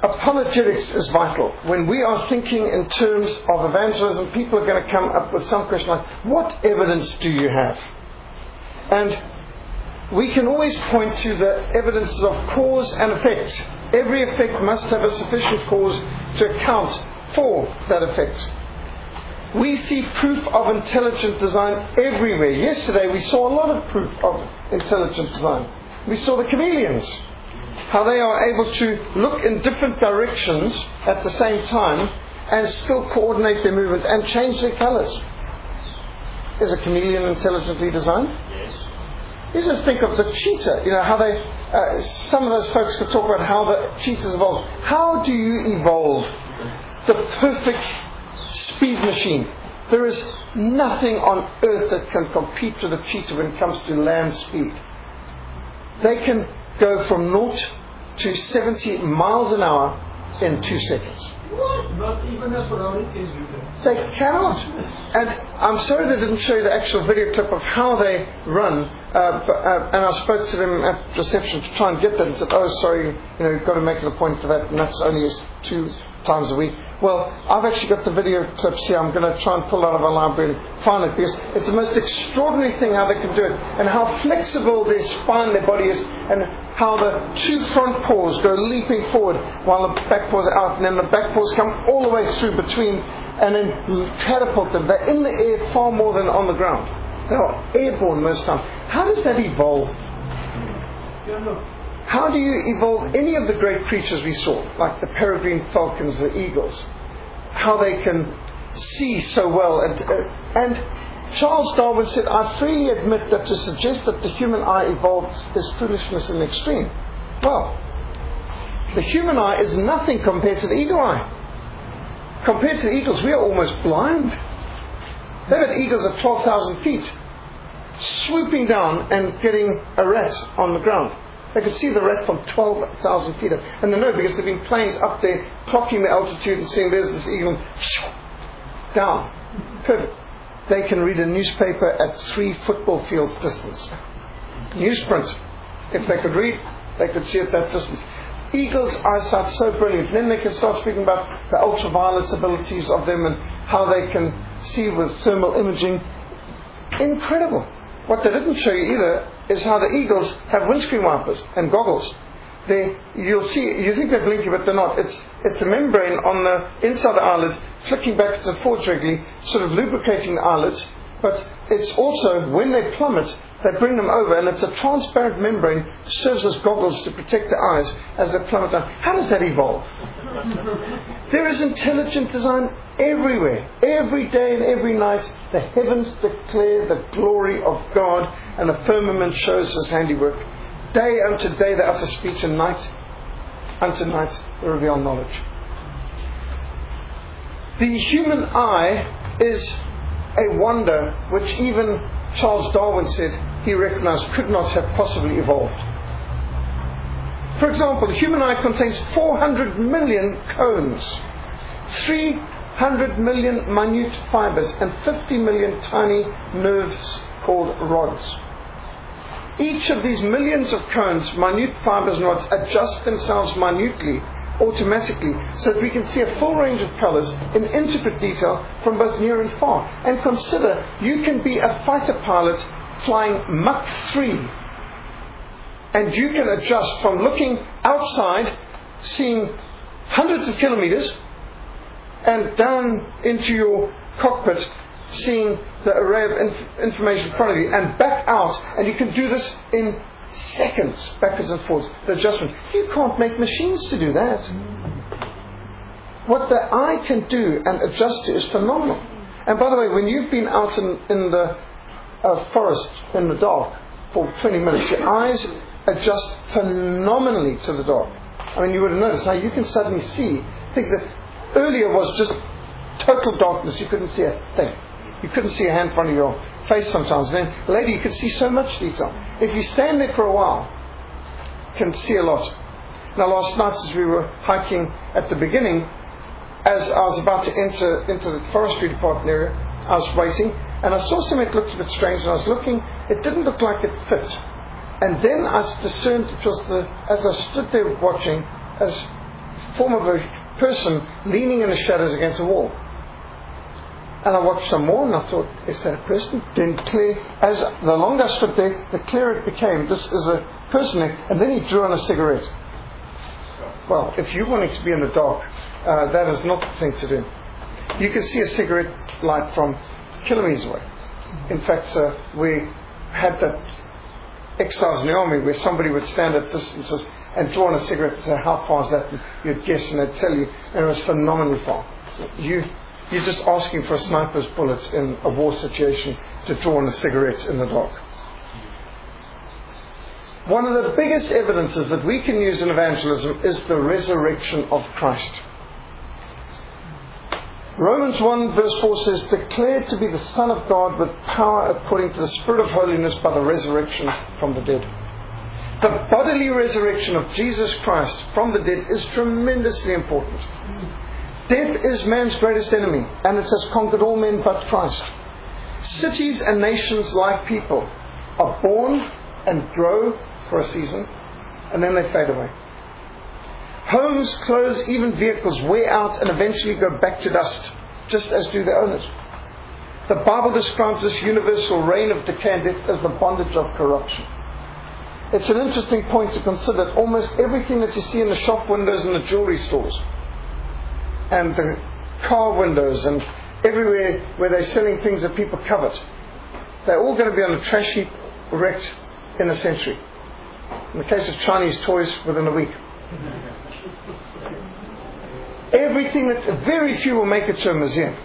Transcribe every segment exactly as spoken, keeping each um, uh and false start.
apologetics is vital. When we are thinking in terms of evangelism, people are going to come up with some question like, what evidence do you have? And we can always point to the evidences of cause and effect. Every effect must have a sufficient cause to account for that effect. We see proof of intelligent design everywhere. Yesterday we saw a lot of proof of intelligent design. We saw the chameleons, how they are able to look in different directions at the same time and still coordinate their movement and change their colours. Is a chameleon intelligently designed? Yes. You just think of the cheetah, you know, how they, uh, some of those folks could talk about how the cheetahs evolved. How do you evolve the perfect speed machine? There is nothing on earth that can compete with a cheetah when it comes to land speed. They can go from naught to seventy miles an hour in two seconds. What? Not even a Ferrari can do that. They cannot. And I'm sorry they didn't show you the actual video clip of how they run. Uh, but, uh, and I spoke to them at reception to try and get that and said, oh, sorry, you know, you've got to make it a point for that, and that's only two times a week. Well, I've actually got the video clips here. I'm going to try and pull out of our library and find it, because it's the most extraordinary thing how they can do it, and how flexible their spine, their body is, and how the two front paws go leaping forward while the back paws are out, and then the back paws come all the way through between and then catapult them. They're in the air far more than on the ground. They are airborne most times. How does that evolve? How do you evolve any of the great creatures we saw, like the peregrine falcons, the eagles? How they can see so well. And, uh, and Charles Darwin said, I freely admit that to suggest that the human eye evolved is foolishness in the extreme. Well, the human eye is nothing compared to the eagle eye. Compared to the eagles, we are almost blind. They've had eagles at twelve thousand feet, swooping down and getting a rat on the ground. They could see the rat from twelve thousand feet up. And they know, because there have been planes up there clocking the altitude and seeing there's this eagle, down. Perfect. They can read a newspaper at three football fields distance. Newsprint. If they could read, they could see at that distance. Eagles' eyesight so brilliant. And then they can start speaking about the ultraviolet abilities of them and how they can see with thermal imaging. Incredible. What they didn't show you either is how the eagles have windscreen wipers and goggles. They, you'll see, you think they're blinking, but they're not. It's it's a membrane on the inside of the eyelids, flicking back and forth regularly, sort of lubricating the eyelids. But it's also, when they plummet, they bring them over, and it's a transparent membrane, serves as goggles to protect the eyes as they plummet down. How does that evolve? There is intelligent design everywhere. Every day and every night, the heavens declare the glory of God, and the firmament shows His handiwork. Day unto day they utter speech, and night unto night they reveal knowledge. The human eye is a wonder which even Charles Darwin said he recognized could not have possibly evolved. For example, the human eye contains four hundred million cones, three hundred million minute fibers, and fifty million tiny nerves called rods. Each of these millions of cones, minute fibers and rods, adjust themselves minutely, automatically, so that we can see a full range of colours in intricate detail from both near and far. And consider, you can be a fighter pilot flying Mach three, and you can adjust from looking outside, seeing hundreds of kilometres, and down into your cockpit, seeing the array of inf- information in front of you, and back out, and you can do this in seconds, backwards and forwards, the adjustment. You can't make machines to do that. What the eye can do and adjust to is phenomenal. And by the way, when you've been out in, in the uh, forest in the dark for twenty minutes, your eyes adjust phenomenally to the dark. I mean, you would have noticed how you can suddenly see things that earlier was just total darkness. You couldn't see a thing. You couldn't see a hand in front of your face sometimes. And then later you could see so much detail. If you stand there for a while, you can see a lot. Now last night, as we were hiking at the beginning, as I was about to enter into the forestry department area, I was waiting, and I saw something that looked a bit strange, and I was looking, it didn't look like it fit. And then I discerned it was the, as I stood there watching, as form of a person leaning in the shadows against a wall. And I watched some more and I thought, is that a person? Then clear, as the longer I stood there, the clearer it became. This is a person there. And then he drew on a cigarette. Well, if you're wanting to be in the dark, uh, that is not the thing to do. You can see a cigarette light from kilometers away. In fact, uh, we had that exercise in the army where somebody would stand at distances and draw on a cigarette and say, how far is that? And you'd guess and they'd tell you. And it was phenomenally far. You... You're just asking for a sniper's bullet in a war situation to draw on a cigarette in the dark. One of the biggest evidences that we can use in evangelism is the resurrection of Christ. Romans one verse four says, declared to be the Son of God with power according to the Spirit of holiness by the resurrection from the dead. The bodily resurrection of Jesus Christ from the dead is tremendously important. Death is man's greatest enemy, and it has conquered all men but Christ. Cities and nations, like people, are born and grow for a season, and then they fade away. Homes, clothes, even vehicles wear out and eventually go back to dust, just as do their owners. The Bible describes this universal reign of decay and death as the bondage of corruption. It's an interesting point to consider. Almost everything that you see in the shop windows and the jewelry stores, and the car windows and everywhere where they're selling things that people covet, they're all going to be on a trash heap, wrecked in a century. In the case of Chinese toys, within a week. Everything that, very few will make it to a museum.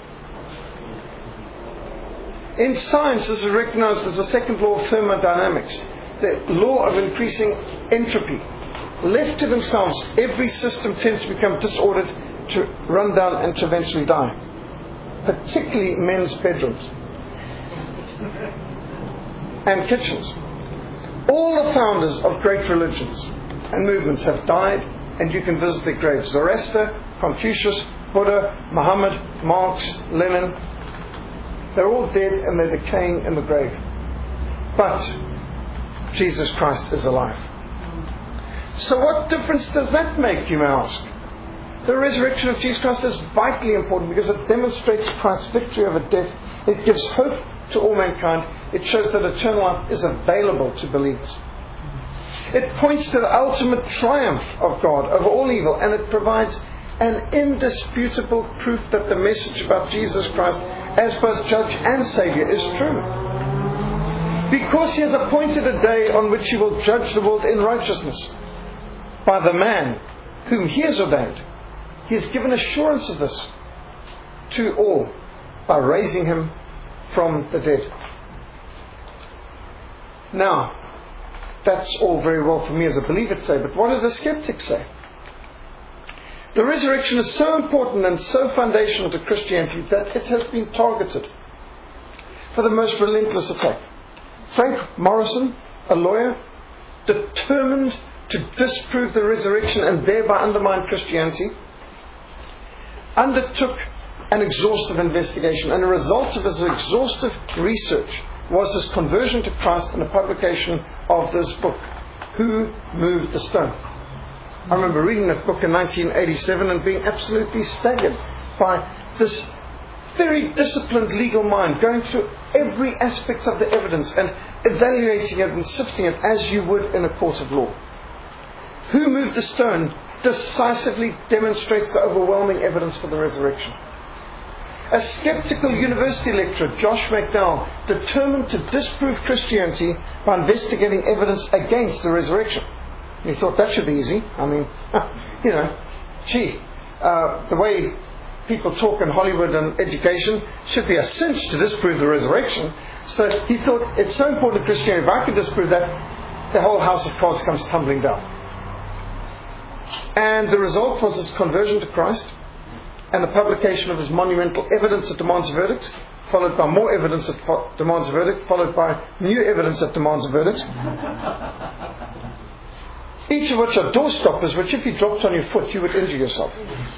In science, this is recognized as the second law of thermodynamics, the law of increasing entropy. Left to themselves, every system tends to become disordered, to run down and to eventually die. Particularly men's bedrooms and kitchens. All the founders of great religions and movements have died, and you can visit their graves. Zoroaster, Confucius, Buddha, Muhammad, Marx, Lenin. They're all dead and they're decaying in the grave. But Jesus Christ is alive. So what difference does that make, you may ask? The resurrection of Jesus Christ is vitally important because it demonstrates Christ's victory over death. It gives hope to all mankind. It shows that eternal life is available to believers. It points to the ultimate triumph of God over all evil, and it provides an indisputable proof that the message about Jesus Christ as both judge and Savior is true. Because He has appointed a day on which He will judge the world in righteousness by the man whom He has ordained. He has given assurance of this to all by raising Him from the dead. Now, that's all very well for me as a believer to say, but what do the skeptics say? The resurrection is so important and so foundational to Christianity that it has been targeted for the most relentless attack. Frank Morrison, a lawyer, determined to disprove the resurrection and thereby undermine Christianity, undertook an exhaustive investigation, and a result of his exhaustive research was his conversion to Christ and the publication of this book, Who Moved the Stone? I remember reading that book in nineteen eighty-seven and being absolutely staggered by this very disciplined legal mind going through every aspect of the evidence and evaluating it and sifting it as you would in a court of law. Who Moved the Stone decisively demonstrates the overwhelming evidence for the resurrection. A skeptical university lecturer, Josh McDowell, determined to disprove Christianity by investigating evidence against the resurrection. He thought that should be easy. I mean, you know, gee, uh, the way people talk in Hollywood and education should be a cinch to disprove the resurrection. So he thought, it's so important to Christianity, if I could disprove that, the whole house of cards comes tumbling down. And the result was his conversion to Christ and the publication of his monumental Evidence That Demands a Verdict, followed by more evidence that fo- demands a verdict, followed by new evidence that demands a verdict. Each of which are door stoppers, which if you dropped on your foot, you would injure yourself.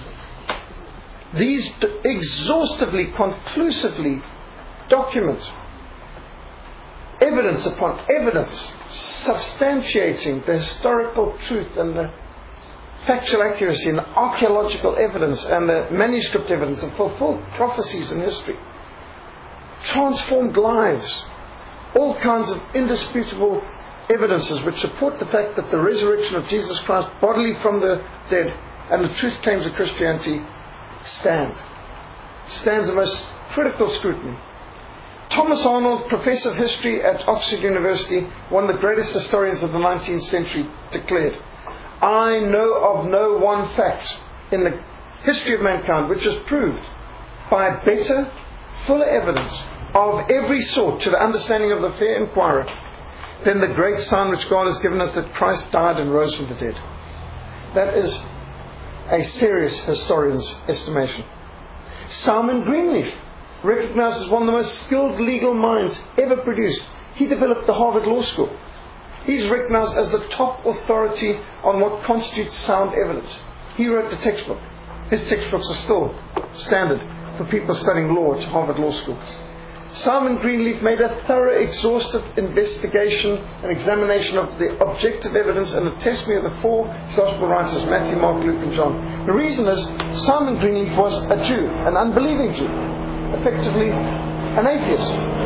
These d- exhaustively, conclusively document evidence upon evidence, substantiating the historical truth and the factual accuracy and archaeological evidence and the manuscript evidence and fulfilled prophecies in history, transformed lives, all kinds of indisputable evidences which support the fact that the resurrection of Jesus Christ bodily from the dead and the truth claims of Christianity stand. Stands the most critical scrutiny. Thomas Arnold, professor of history at Oxford University, one of the greatest historians of the nineteenth century, declared, "I know of no one fact in the history of mankind which is proved by better, fuller evidence of every sort to the understanding of the fair inquirer than the great sign which God has given us that Christ died and rose from the dead." That is a serious historian's estimation. Simon Greenleaf, recognized as one of the most skilled legal minds ever produced. He developed the Harvard Law School. He's recognized as the top authority on what constitutes sound evidence. He wrote the textbook. His textbooks are still standard for people studying law at Harvard Law School. Simon Greenleaf made a thorough, exhaustive investigation and examination of the objective evidence and the testimony of the four Gospel writers, Matthew, Mark, Luke and John. The reason is, Simon Greenleaf was a Jew, an unbelieving Jew, effectively an atheist.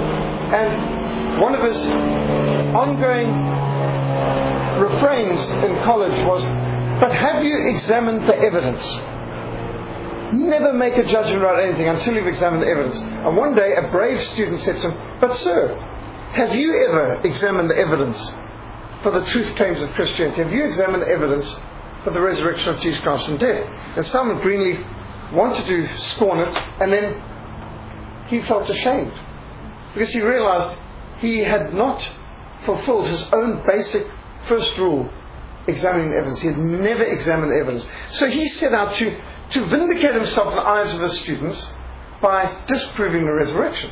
And one of his ongoing refrains in college was, "But have you examined the evidence?" Never make a judgment about anything until you've examined the evidence. And one day a brave student said to him, "But sir, have you ever examined the evidence for the truth claims of Christianity? Have you examined the evidence for the resurrection of Jesus Christ from the dead?" And Simon Greenleaf wanted to scorn it, and then he felt ashamed because he realized he had not fulfilled his own basic first rule, examining the evidence. He had never examined the evidence. So he set out to to vindicate himself in the eyes of his students by disproving the resurrection.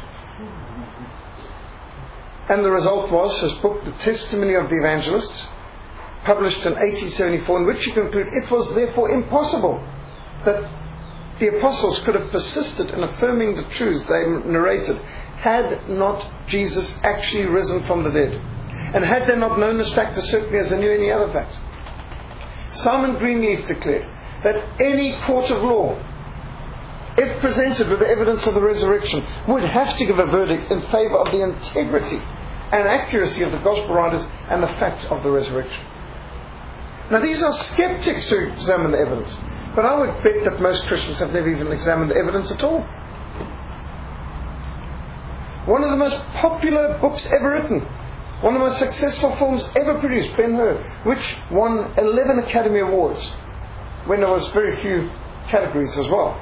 And the result was his book, The Testimony of the Evangelists, published in eighteen seventy-four, in which he concluded it was therefore impossible that the apostles could have persisted in affirming the truths they narrated had not Jesus actually risen from the dead, and had they not known this fact as certainly as they knew any other fact. Simon Greenleaf declared that any court of law, if presented with the evidence of the resurrection, would have to give a verdict in favour of the integrity and accuracy of the Gospel writers and the fact of the resurrection. Now these are skeptics who examine the evidence, but I would bet that most Christians have never even examined the evidence at all. One of the most popular books ever written, one of the most successful films ever produced, Ben-Hur, which won eleven Academy Awards, when there was very few categories as well.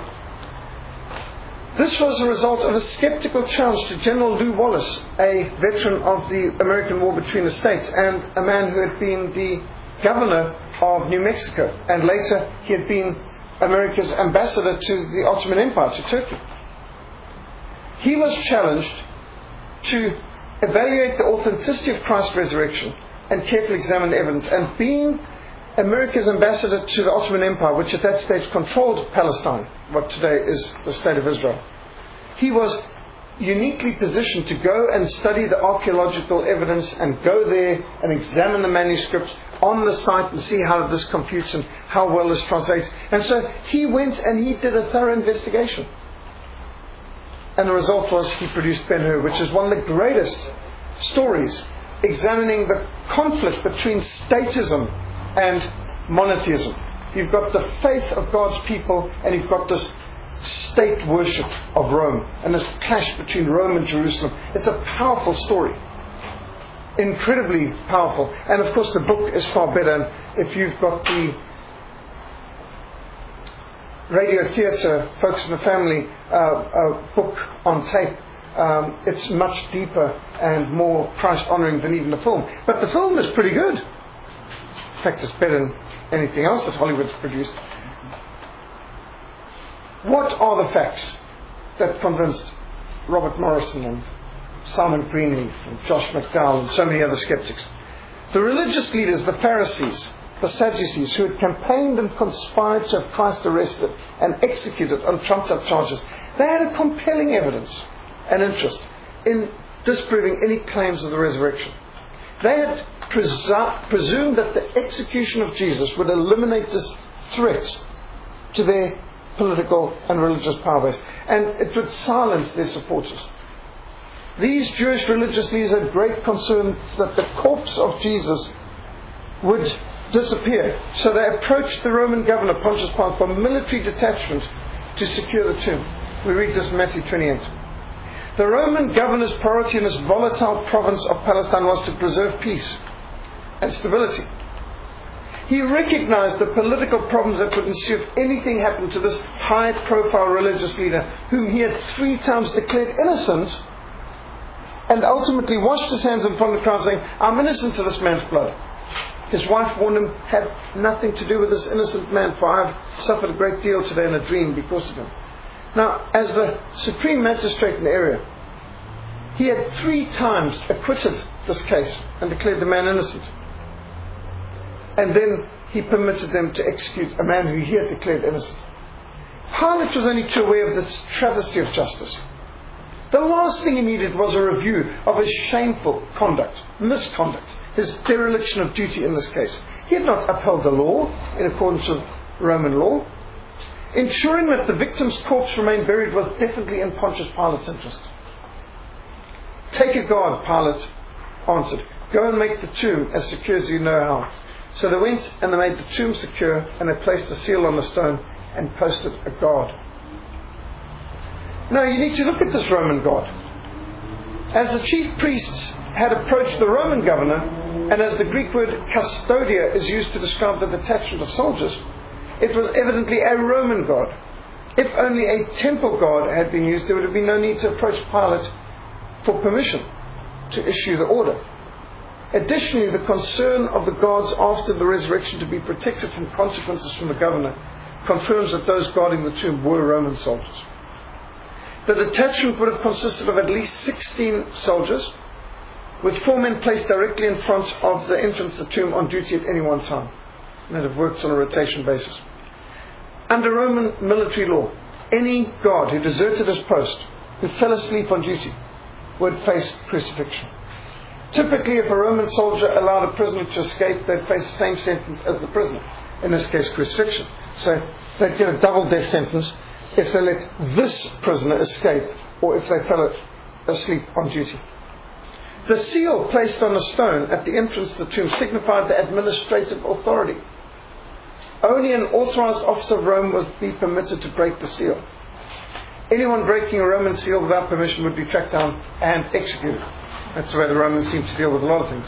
This was a result of a skeptical challenge to General Lew Wallace, a veteran of the American War between the states, and a man who had been the governor of New Mexico, and later he had been America's ambassador to the Ottoman Empire, to Turkey. He was challenged to evaluate the authenticity of Christ's resurrection and carefully examine the evidence, and being America's ambassador to the Ottoman Empire, which at that stage controlled Palestine, what today is the state of Israel, he was uniquely positioned to go and study the archaeological evidence and go there and examine the manuscripts on the site and see how this computes and how well this translates. And so he went and he did a thorough investigation. And the result was he produced Ben-Hur, which is one of the greatest stories examining the conflict between statism and monotheism. You've got the faith of God's people, and you've got this state worship of Rome, and this clash between Rome and Jerusalem. It's a powerful story, incredibly powerful. And of course the book is far better. And if you've got the Radio Theatre Focus on the Family uh, uh, book on tape, um, it's much deeper and more Christ honouring than even the film. But the film is pretty good. In fact, it's better than anything else that Hollywood's produced. What are the facts that convinced Robert Morrison and Simon Greenleaf and Josh McDowell and so many other skeptics? The religious leaders, the Pharisees, the Sadducees, who had campaigned and conspired to have Christ arrested and executed on trumped up charges, they had a compelling evidence and interest in disproving any claims of the resurrection. They had presu- presumed that the execution of Jesus would eliminate this threat to their political and religious power base, and it would silence their supporters. These Jewish religious leaders had great concern that the corpse of Jesus would disappear, so they approached the Roman governor Pontius Pilate for a military detachment to secure the tomb. We read this in Matthew twenty-eight. The Roman governor's priority in this volatile province of Palestine was to preserve peace and stability. He recognized the political problems that would ensue if anything happened to this high-profile religious leader, whom he had three times declared innocent, and ultimately washed his hands in front of the crowd, saying, "I'm innocent of this man's blood." His wife warned him, "Have nothing to do with this innocent man, for I have suffered a great deal today in a dream because of him." Now, as the supreme magistrate in the area, he had three times acquitted this case and declared the man innocent. And then he permitted them to execute a man who he had declared innocent. Pilate was only too aware of this travesty of justice. The last thing he needed was a review of his shameful conduct, misconduct, his dereliction of duty in this case. He had not upheld the law in accordance with Roman law. Ensuring that the victim's corpse remained buried was definitely in Pontius Pilate's interest. "Take a guard," Pilate answered. "Go and make the tomb as secure as you know how." So they went and they made the tomb secure, and they placed a seal on the stone and posted a guard. Now you need to look at this Roman guard. As the chief priests had approached the Roman governor, and as the Greek word custodia is used to describe the detachment of soldiers, it was evidently a Roman guard. If only a temple guard had been used, there would have been no need to approach Pilate for permission to issue the order. Additionally, the concern of the guards after the resurrection to be protected from consequences from the governor confirms that those guarding the tomb were Roman soldiers. The detachment would have consisted of at least sixteen soldiers, with four men placed directly in front of the entrance to the tomb on duty at any one time, and that have worked on a rotation basis. Under Roman military law, any guard who deserted his post, who fell asleep on duty, would face crucifixion. Typically, if a Roman soldier allowed a prisoner to escape, they'd face the same sentence as the prisoner, in this case crucifixion. So they'd get a double death sentence if they let this prisoner escape, or if they fell asleep on duty. The seal placed on a stone at the entrance to the tomb signified the administrative authority. Only an authorized officer of Rome was be permitted to break the seal. Anyone breaking a Roman seal without permission would be tracked down and executed. That's the way the Romans seem to deal with a lot of things.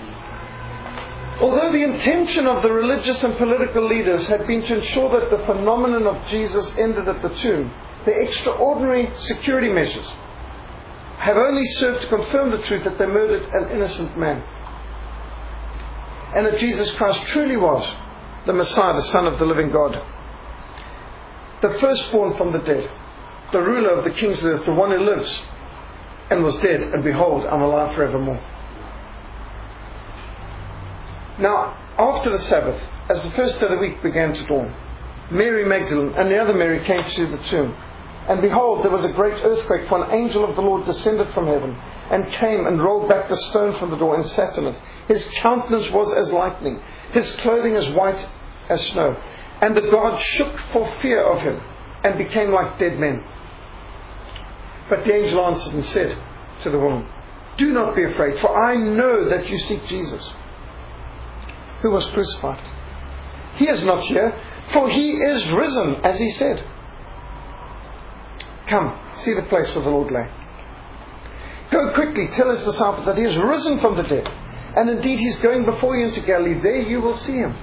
Although the intention of the religious and political leaders had been to ensure that the phenomenon of Jesus ended at the tomb, the extraordinary security measures have only served to confirm the truth that they murdered an innocent man, and that Jesus Christ truly was the Messiah, the Son of the living God, the firstborn from the dead, the ruler of the kings of the earth, the one who lives and was dead, and behold, I'm alive forevermore. Now, after the Sabbath, as the first day of the week began to dawn, Mary Magdalene and the other Mary came to the tomb. And behold, there was a great earthquake, for an angel of the Lord descended from heaven, and came and rolled back the stone from the door and sat in it. His countenance was as lightning, his clothing as white as snow. And the guards shook for fear of him, and became like dead men. But the angel answered and said to the woman, "Do not be afraid, for I know that you seek Jesus, who was crucified. He is not here, for he is risen, as he said. Come, see the place where the Lord lay. Go quickly, tell his disciples that he is risen from the dead, and indeed he's going before you into Galilee. There you will see him.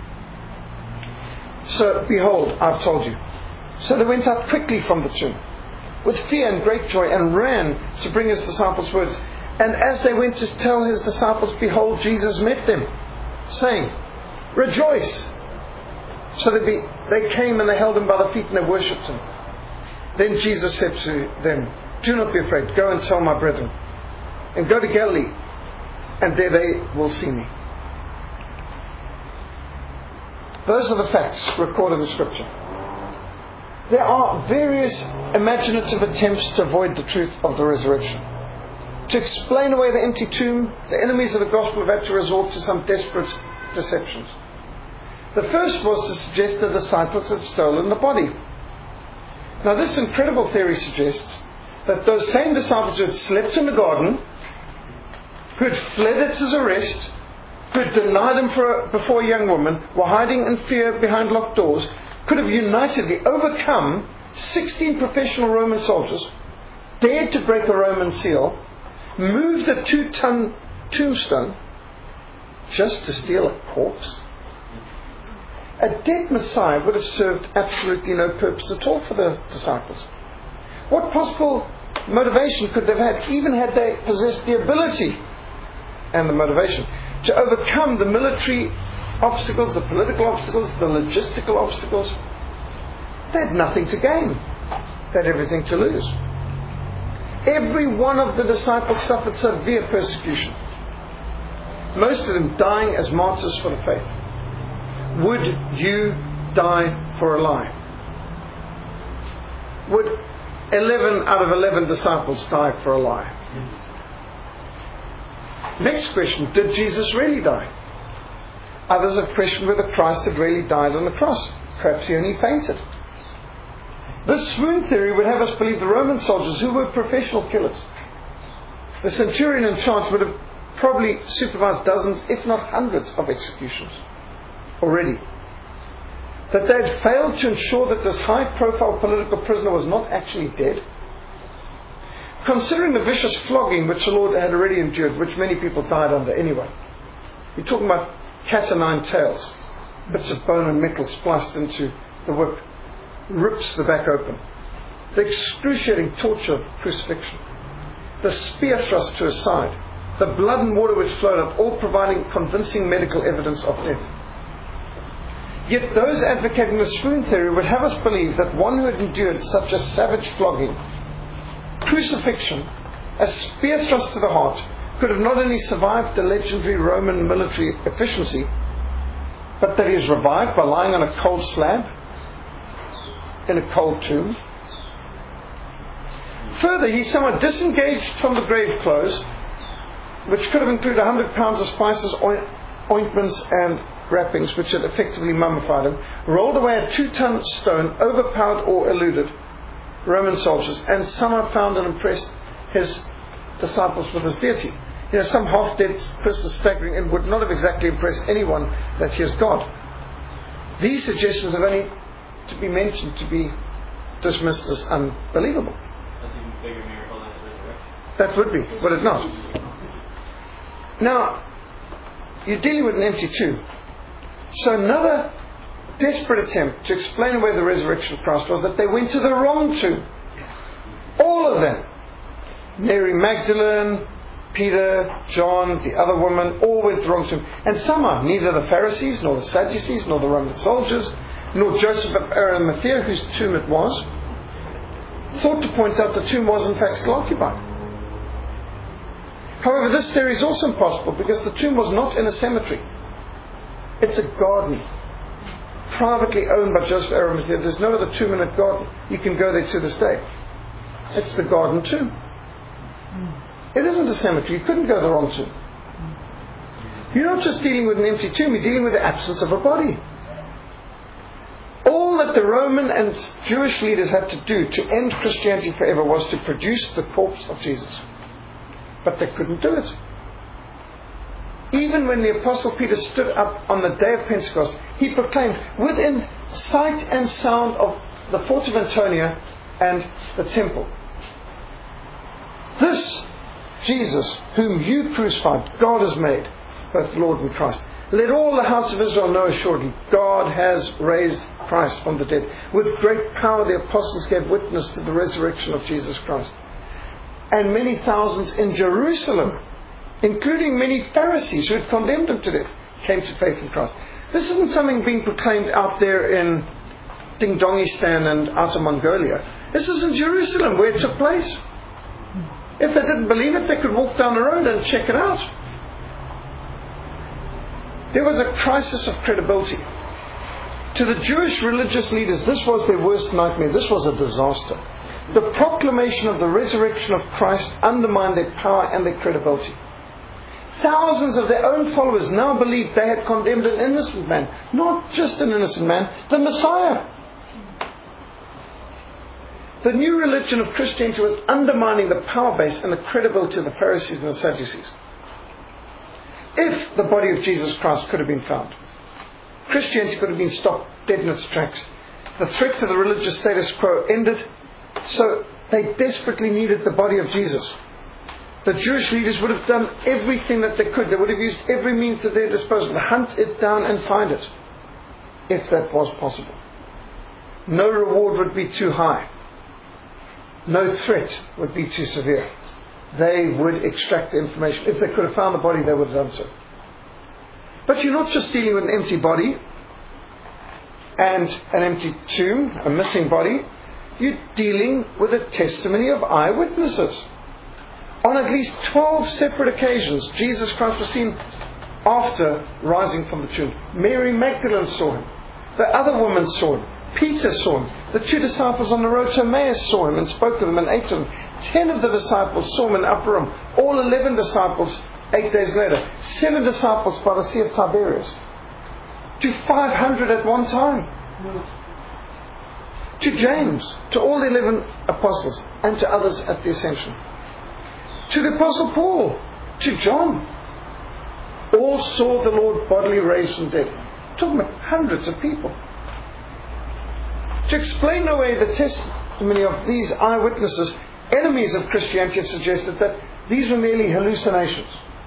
So, behold, I've told you." So they went out quickly from the tomb, with fear and great joy, and ran to bring his disciples words. And as they went to tell his disciples, behold, Jesus met them, saying, "Rejoice!" So they, be, they came and they held him by the feet and they worshipped him. Then Jesus said to them, "Do not be afraid. Go and tell my brethren, and go to Galilee, and there they will see me." Those are the facts recorded in Scripture. There are various imaginative attempts to avoid the truth of the resurrection. To explain away the empty tomb, the enemies of the gospel have had to resort to some desperate deceptions. The first was to suggest the disciples had stolen the body. Now this incredible theory suggests that those same disciples who had slept in the garden, who had fled at his arrest, who had denied him for a, before a young woman, were hiding in fear behind locked doors, could have unitedly overcome sixteen professional Roman soldiers, dared to break a Roman seal, moved a two-ton tombstone, just to steal a corpse. A dead Messiah would have served absolutely no purpose at all for the disciples. What possible motivation could they have had, even had they possessed the ability and the motivation to overcome the military obstacles, the political obstacles, the logistical obstacles? They had nothing to gain. They had everything to lose. Every one of the disciples suffered severe persecution, most of them dying as martyrs for the faith. Would you die for a lie? Would eleven out of eleven disciples die for a lie? Next question, did Jesus really die? Others have questioned whether Christ had really died on the cross. Perhaps he only fainted. This swoon theory would have us believe the Roman soldiers, who were professional killers, the centurion in charge would have probably supervised dozens, if not hundreds, of executions already. That they had failed to ensure that this high-profile political prisoner was not actually dead. Considering the vicious flogging which the Lord had already endured, which many people died under anyway. We're talking about cat o' nine tails, bits of bone and metal spliced into the whip, rips the back open. The excruciating torture of crucifixion. The spear thrust to his side. The blood and water which flowed up, all providing convincing medical evidence of death. Yet those advocating the swoon theory would have us believe that one who had endured such a savage flogging, crucifixion, a spear thrust to the heart, could have not only survived the legendary Roman military efficiency, but that he is revived by lying on a cold slab in a cold tomb. Further, he's somewhat disengaged from the grave clothes, which could have included one hundred pounds of spices, ointments and wrappings, which had effectively mummified him, rolled away a two-ton stone, overpowered or eluded Roman soldiers, and somehow found and impressed his disciples with his deity. You know, some half-dead person staggering in would not have exactly impressed anyone that he is God. These suggestions have only to be mentioned to be dismissed as unbelievable. That's even bigger miracle than his resurrection. That would be, would it not? Now, you're dealing with an empty tomb. So another desperate attempt to explain away the resurrection of Christ was that they went to the wrong tomb. All of them. Mary Magdalene, Peter, John, the other woman, all went to the wrong tomb. And somehow, neither the Pharisees, nor the Sadducees, nor the Roman soldiers, nor Joseph of Arimathea, whose tomb it was, thought to point out the tomb was in fact still occupied. However, this theory is also impossible because the tomb was not in a cemetery. It's a garden, privately owned by Joseph of Arimathea. There's no other tomb in a garden. You can go there to this day. It's the garden tomb. It isn't a cemetery. You couldn't go to the wrong tomb. You're not just dealing with an empty tomb, you're dealing with the absence of a body. All that the Roman and Jewish leaders had to do to end Christianity forever was to produce the corpse of Jesus. But they couldn't do it. Even when the Apostle Peter stood up on the day of Pentecost, he proclaimed within sight and sound of the fort of Antonia and the temple, "This Jesus, whom you crucified, God has made, both Lord and Christ. Let all the house of Israel know assuredly, God has raised Christ from the dead. With great power the apostles gave witness to the resurrection of Jesus Christ. And many thousands in Jerusalem, including many Pharisees who had condemned him to death, came to faith in Christ." This isn't something being proclaimed out there in Ding-Dongistan and Outer Mongolia. This is in Jerusalem where it took place. If they didn't believe it, they could walk down the road and check it out. There was a crisis of credibility. To the Jewish religious leaders, this was their worst nightmare. This was a disaster. The proclamation of the resurrection of Christ undermined their power and their credibility. Thousands of their own followers now believed they had condemned an innocent man, not just an innocent man, the Messiah. The new religion of Christianity was undermining the power base and the credibility of the Pharisees and the Sadducees. If the body of Jesus Christ could have been found, Christianity could have been stopped dead in its tracks. The threat to the religious status quo ended, so they desperately needed the body of Jesus. The Jewish leaders would have done everything that they could. They would have used every means at their disposal to hunt it down and find it, if that was possible. No reward would be too high. No threat would be too severe. They would extract the information. If they could have found the body, they would have done so. But you're not just dealing with an empty body and an empty tomb, a missing body. You're dealing with a testimony of eyewitnesses. On at least twelve separate occasions, Jesus Christ was seen after rising from the tomb. Mary Magdalene saw him. The other woman saw him. Peter saw him. The two disciples on the road to Emmaus saw him and spoke with him and ate with him. Ten of the disciples saw him in the upper room. All eleven disciples eight days later. Seven disciples by the Sea of Tiberias. To five hundred at one time. To James. To all the eleven apostles. And to others at the ascension. To the Apostle Paul. To John. All saw the Lord bodily raised from dead. Talking about hundreds of people. To explain away the testimony of these eyewitnesses, enemies of Christianity have suggested that these were merely hallucinations,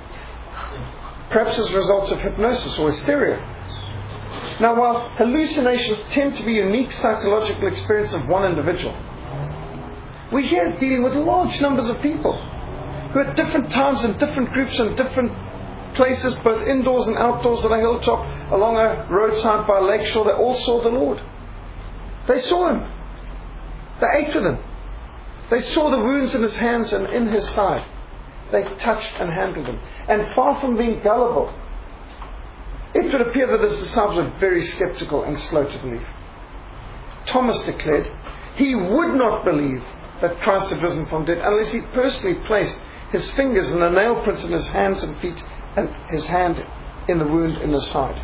perhaps as a result of hypnosis or hysteria. Now, while hallucinations tend to be unique psychological experience of one individual, we're here dealing with large numbers of people who at different times in different groups and different places, both indoors and outdoors, on a hilltop, along a roadside by a lakeshore, they all saw the Lord. They saw him. They ate with him. They saw the wounds in his hands and in his side. They touched and handled him. And far from being gullible, it would appear that his disciples were very skeptical and slow to believe. Thomas declared he would not believe that Christ had risen from dead unless he personally placed his fingers and the nail prints in his hands and feet and his hand in the wound in his side.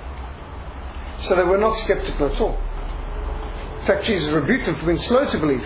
So they were not skeptical at all. In fact, Jesus rebuked them for being slow to believe.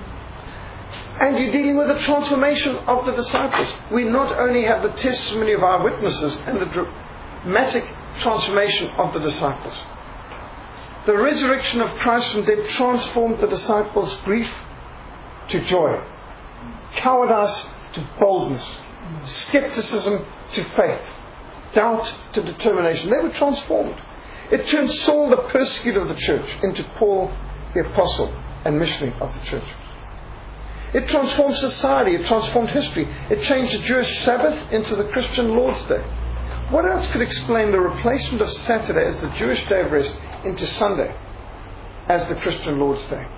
And you're dealing with the transformation of the disciples. We not only have the testimony of our witnesses and the dramatic transformation of the disciples. The resurrection of Christ from dead transformed the disciples' grief to joy, cowardice to boldness, skepticism to faith, doubt to determination. They were transformed. It turned Saul, the persecutor of the church, into Paul, the apostle and missionary of the church. It transformed society. It transformed history. It changed the Jewish Sabbath into the Christian Lord's Day. What else could explain the replacement of Saturday as the Jewish day of rest into Sunday as the Christian Lord's Day?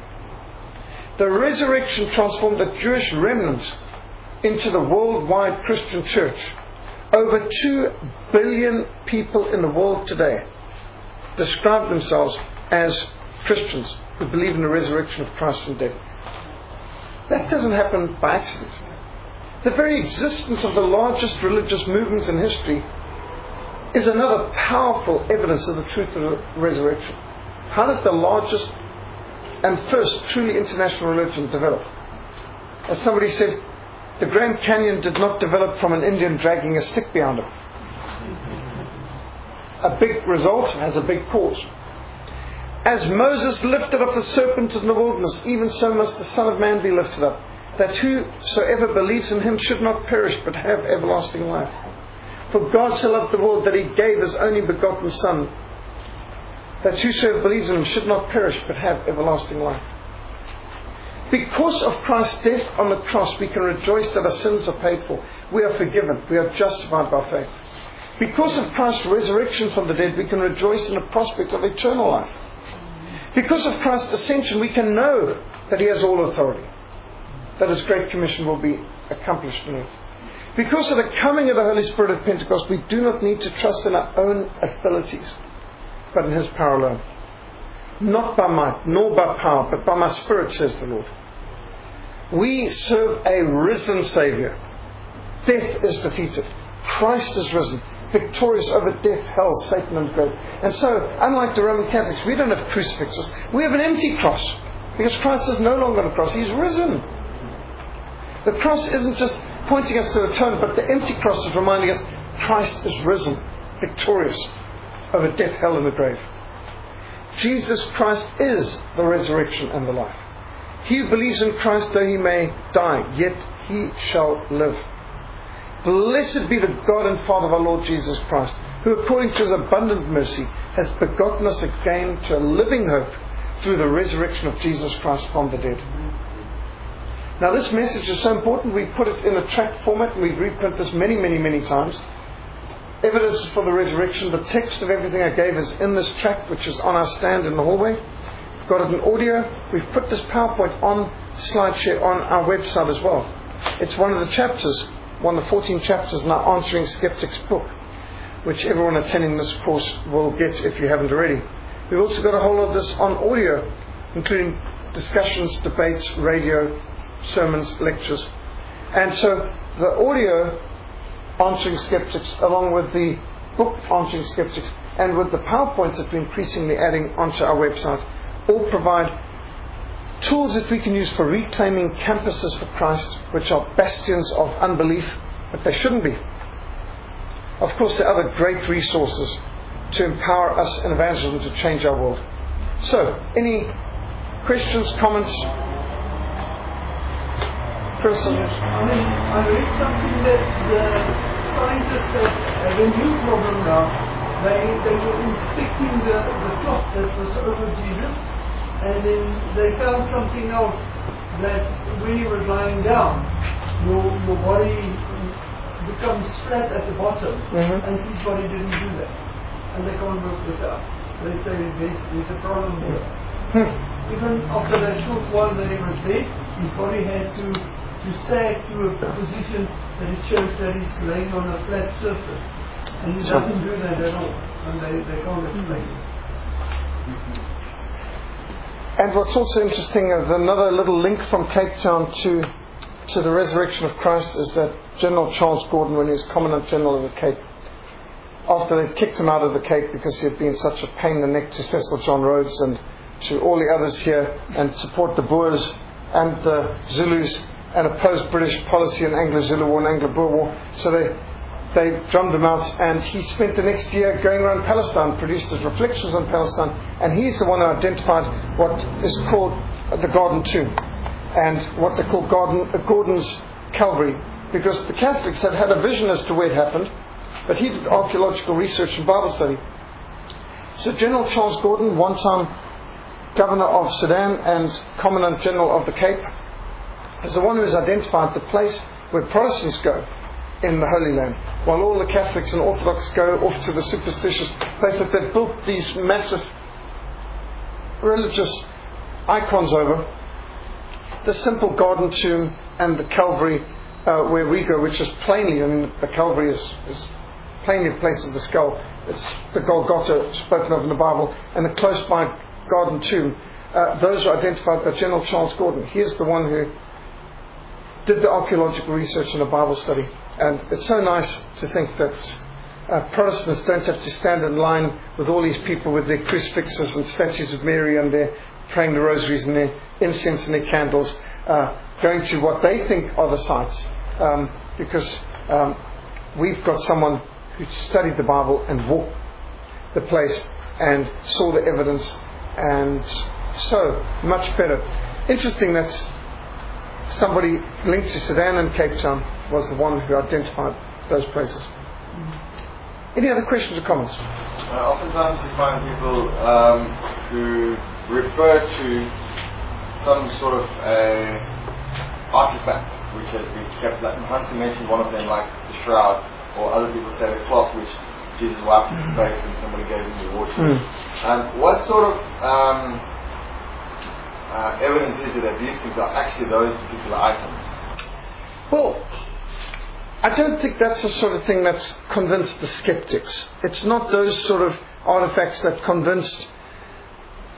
The resurrection transformed the Jewish remnant into the worldwide Christian church. Over two billion people in the world today describe themselves as Christians who believe in the resurrection of Christ from dead. That doesn't happen by accident. The very existence of the largest religious movements in history is another powerful evidence of the truth of the resurrection. How did the largest and first truly international religion develop? As somebody said, the Grand Canyon did not develop from an Indian dragging a stick behind him. A big result has a big cause. As Moses lifted up the serpent in the wilderness, even so must the Son of Man be lifted up, that whosoever believes in him should not perish but have everlasting life. For God so loved the world that he gave his only begotten Son, that whosoever believes in him should not perish but have everlasting life. Because of Christ's death on the cross, we can rejoice that our sins are paid for. We are forgiven. We are justified by faith. Because of Christ's resurrection from the dead, we can rejoice in the prospect of eternal life. Because of Christ's ascension, we can know that he has all authority, that his great commission will be accomplished on earth. Because of the coming of the Holy Spirit at Pentecost, we do not need to trust in our own abilities, but in his power alone. Not by might, nor by power, but by my Spirit, says the Lord. We serve a risen Savior. Death is defeated. Christ is risen, victorious over death, hell, Satan and grave. And so, unlike the Roman Catholics, we don't have crucifixes. We have an empty cross. Because Christ is no longer on the cross. He's risen. The cross isn't just pointing us to the atonement, but the empty cross is reminding us Christ is risen, victorious over death, hell and the grave. Jesus Christ is the resurrection and the life. He who believes in Christ, though he may die, yet he shall live. Blessed be the God and Father of our Lord Jesus Christ, who according to his abundant mercy has begotten us again to a living hope through the resurrection of Jesus Christ from the dead. Now this message is so important, we put it in a tract format and we reprint this many, many, many times. Evidence for the resurrection. The text of everything I gave is in this tract, which is on our stand in the hallway. We've got it in audio. We've put this PowerPoint on SlideShare on our website as well. It's one of the chapters, one of the fourteen chapters in our Answering Skeptics book, which everyone attending this course will get if you haven't already. We've also got a whole lot of this on audio, including discussions, debates, radio, sermons, lectures. And so the audio Answering Skeptics, along with the book Answering Skeptics, and with the PowerPoints that we're increasingly adding onto our website, all provide tools that we can use for reclaiming campuses for Christ, which are bastions of unbelief, but they shouldn't be. Of course, there are other great resources to empower us in evangelism to change our world. So, any questions, comments? Chris? I mean, I read something that the scientists have, have a new problem now. They, they were inspecting the, the cloth that was over Jesus, and then they found something else, that when he was lying down, your, your body becomes flat at the bottom, mm-hmm. and his body didn't do that. And they can't work this out. They say there's, there's a problem there. Hmm. Even after that short while that he was there, his body had to, to sag to a position that it shows that he's laying on a flat surface. And he doesn't do that at all. And they, they can't explain it. And what's also interesting, is another little link from Cape Town to to the resurrection of Christ, is that General Charles Gordon, when he was Commandant General of the Cape, after they kicked him out of the Cape because he had been such a pain in the neck to Cecil John Rhodes and to all the others here, and support the Boers and the Zulus, and oppose British policy in Anglo-Zulu War and Anglo-Boer War. So they they drummed him out, and he spent the next year going around Palestine, produced his reflections on Palestine, and he's the one who identified what is called the Garden Tomb, and what they call Gordon, uh, Gordon's Calvary, because the Catholics had had a vision as to where it happened, but he did archaeological research and Bible study. So General Charles Gordon, one time Governor of Sudan and Commandant General of the Cape, is the one who has identified the place where Protestants go in the Holy Land, while all the Catholics and Orthodox go off to the superstitious place that they've built these massive religious icons over. The simple Garden Tomb and the Calvary uh, where we go, which is plainly, I mean, the Calvary is, is plainly the place of the skull. It's the Golgotha spoken of in the Bible, and the close by Garden Tomb. Uh, those are identified by General Charles Gordon. He is the one who did the archaeological research and the Bible study. And it's so nice to think that uh, Protestants don't have to stand in line with all these people with their crucifixes and statues of Mary and their praying the rosaries and their incense and their candles, uh, going to what they think are the sites. Um, because um, we've got someone who studied the Bible and walked the place and saw the evidence, and so much better. Interesting that somebody linked to Sudan and Cape Town was the one who identified those places. Any other questions or comments? Uh, oftentimes you find people um, who refer to some sort of a artifact which has been kept. Like Hansi mentioned one of them, like the shroud, or other people say the cloth which Jesus wiped his face when somebody gave him the water. Mm. Um, what sort of um, uh, evidence is it that these things are actually those particular items? Well, I don't think that's the sort of thing that's convinced the skeptics. It's not those sort of artifacts that convinced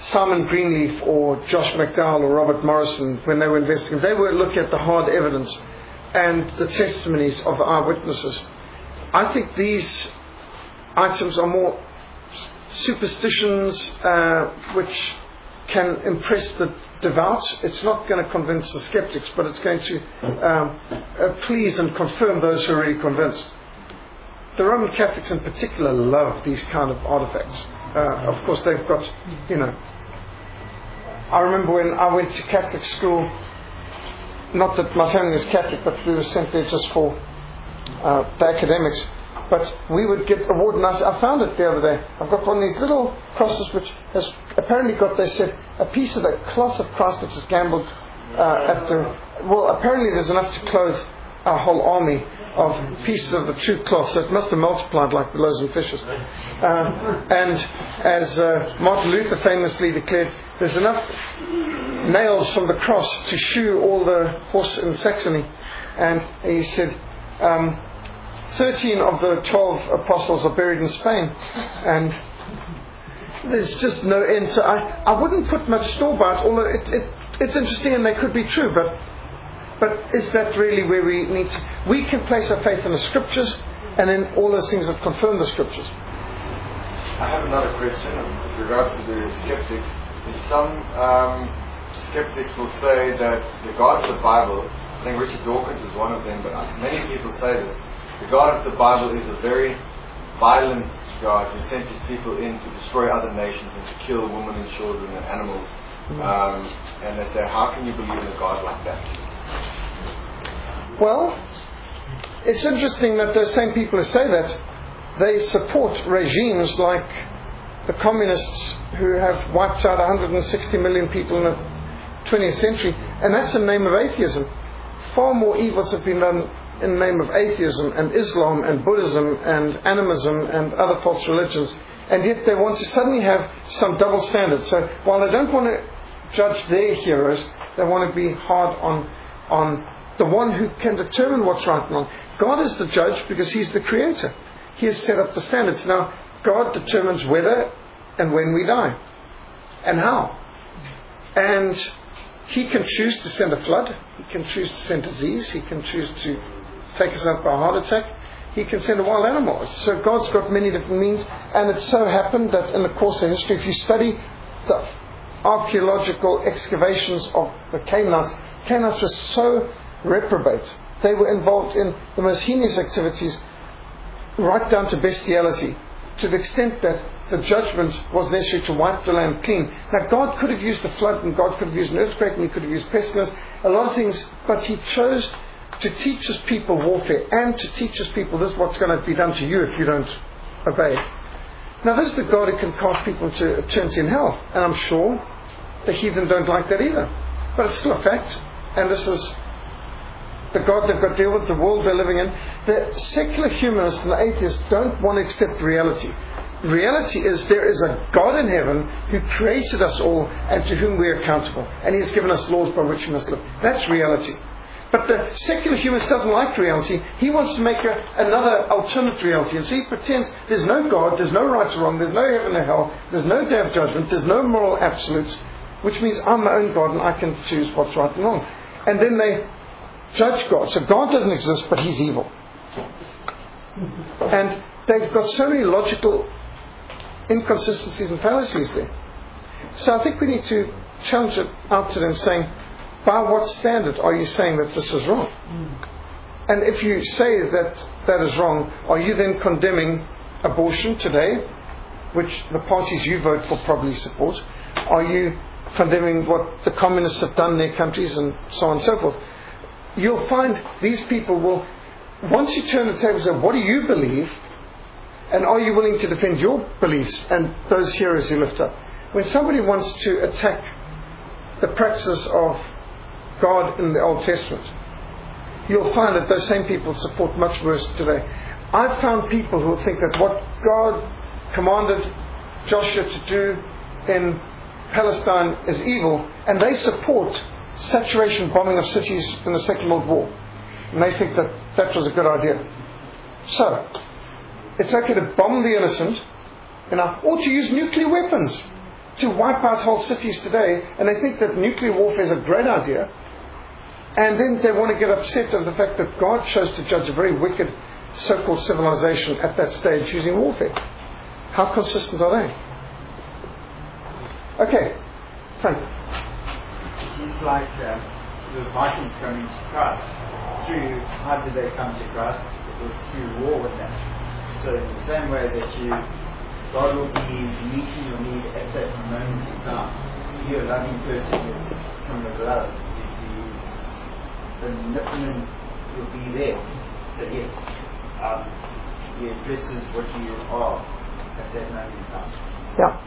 Simon Greenleaf or Josh McDowell or Robert Morrison, when they were investigating, they were looking at the hard evidence and the testimonies of the eyewitnesses. I think these items are more superstitions uh, which can impress the devout. It's not going to convince the skeptics, but it's going to um, uh, please and confirm those who are already convinced. The Roman Catholics in particular love these kind of artifacts. Uh, of course, they've got, you know, I remember when I went to Catholic school, not that my family was Catholic, but we were sent there just for uh, the academics. But we would get award, and I, I found it the other day. I've got one of these little crosses which has apparently got, they said, a piece of the cloth of Christ which is gambled uh, at the... Well, apparently there's enough to clothe a whole army of pieces of the true cloth, so it must have multiplied like the loaves and fishes. Um, and as uh, Martin Luther famously declared, there's enough nails from the cross to shoe all the horse in Saxony. And he said, um, thirteen of the twelve apostles are buried in Spain, and there's just no end. So I, I wouldn't put much store by it, although it, it, it's interesting and they could be true, but but is that really where we need to? We can place our faith in the Scriptures and in all those things that confirm the Scriptures. I have another question with regard to the skeptics. Some um, skeptics will say that the God of the Bible, I think Richard Dawkins is one of them, but many people say this, the God of the Bible is a very violent God who sent his people in to destroy other nations and to kill women and children and animals. Um, and they say, how can you believe in a God like that? Well, it's interesting that those same people who say that, they support regimes like the communists who have wiped out one hundred sixty million people in the twentieth century, and that's in the name of atheism. Far more evils have been done in the name of atheism and Islam and Buddhism and animism and other false religions, and yet they want to suddenly have some double standard. So while they don't want to judge their heroes, they want to be hard on on the one who can determine what's right and wrong. God is the judge because he's the creator. He has set up the standards. Now, God determines whether and when we die and how. And he can choose to send a flood. He can choose to send disease. He can choose to take us out by a heart attack. He can send a wild animal. So God's got many different means. And it so happened that in the course of history, if you study the archaeological excavations of the Canaanites, Canaanites were so reprobate. They were involved in the most heinous activities, right down to bestiality, to the extent that the judgment was necessary to wipe the land clean. Now, God could have used a flood, and God could have used an earthquake, and he could have used pestilence, a lot of things, but he chose to teach his people warfare, and to teach his people this is what's going to be done to you if you don't obey. Now, this is the God who can cast people into eternity in hell, and I'm sure the heathen don't like that either. But it's still a fact, and this is the God they've got to deal with, the world they're living in. The secular humanists and the atheists don't want to accept reality. Reality is there is a God in heaven who created us all and to whom we are accountable. And he has given us laws by which we must live. That's reality. But the secular humanist doesn't like reality. He wants to make a, another alternate reality. And so he pretends there's no God, there's no right or wrong, there's no heaven or hell, there's no day of judgment, there's no moral absolutes, which means I'm my own God and I can choose what's right and wrong. And then they judge God. So God doesn't exist, but he's evil. And they've got so many logical inconsistencies and fallacies there. So I think we need to challenge it out to them, saying, by what standard are you saying that this is wrong? And if you say that that is wrong, are you then condemning abortion today, which the parties you vote for probably support? Are you condemning what the communists have done in their countries, and so on and so forth? You'll find these people will, once you turn the table and say, what do you believe? And are you willing to defend your beliefs and those heroes you lift up? When somebody wants to attack the practices of God in the Old Testament, you'll find that those same people support much worse today. I've found people who think that what God commanded Joshua to do in Palestine is evil, and they support saturation bombing of cities in the Second World War. And they think that that was a good idea. So, it's okay to bomb the innocent, you know, or to use nuclear weapons to wipe out whole cities today, and they think that nuclear warfare is a great idea, and then they want to get upset over the fact that God chose to judge a very wicked so-called civilization at that stage using warfare. How consistent are they? Okay, Frank. It's like uh, the Vikings coming to Christ. Through, how did they come to Christ? It was through war with them. So in the same way that you, God will be meeting your need at that moment in time. You're a loving person from the love. The commitment will be there. So yes, um, he addresses what you are at that moment in time. Yeah.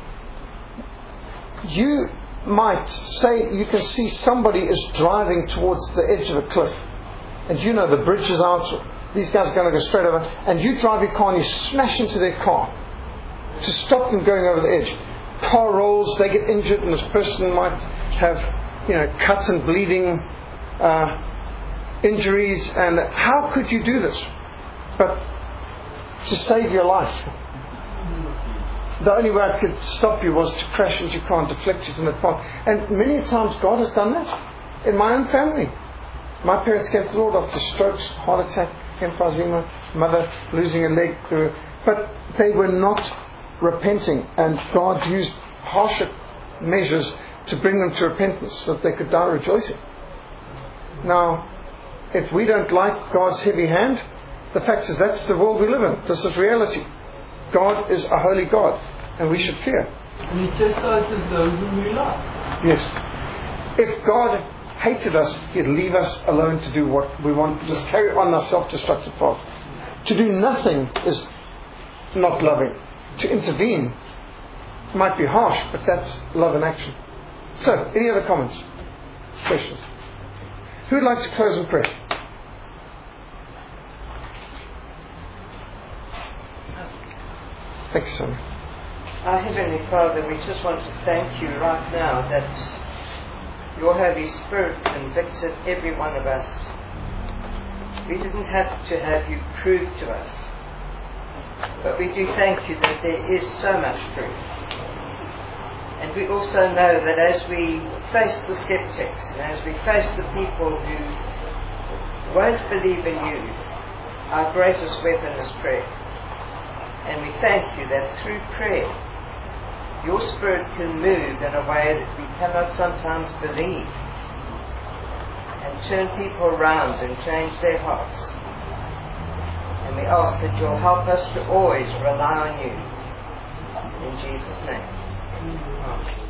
You might say you can see somebody is driving towards the edge of a cliff, and you know the bridge is out, these guys are going to go straight over, and you drive your car and you smash into their car to stop them going over the edge. Car rolls, they get injured, and this person might have, you know, cuts and bleeding uh, injuries. And how could you do this? But to save your life. The only way I could stop you was to crash into your car and deflect you from the path. And many times God has done that in my own family. My parents came to the Lord after strokes, heart attack, emphysema, mother losing a leg. But they were not repenting, and God used harsher measures to bring them to repentance so that they could die rejoicing. Now, if we don't like God's heavy hand, the fact is that's the world we live in. This is reality. God is a holy God, and we should fear. And He chastises those whom we love. Yes. If God hated us, He'd leave us alone to do what we want, just carry on our self-destructive path. To do nothing is not loving. To intervene might be harsh, but that's love in action. So, any other comments? Questions? Who would like to close in prayer? Thanks, Sonia. Our Heavenly Father, we just want to thank you right now that your Holy Spirit convicted every one of us. We didn't have to have you prove to us, but we do thank you that there is so much proof. And we also know that as we face the skeptics, and as we face the people who won't believe in you, our greatest weapon is prayer. And we thank you that through prayer, your Spirit can move in a way that we cannot sometimes believe, and turn people around and change their hearts. And we ask that you'll help us to always rely on you. In Jesus' name. Amen.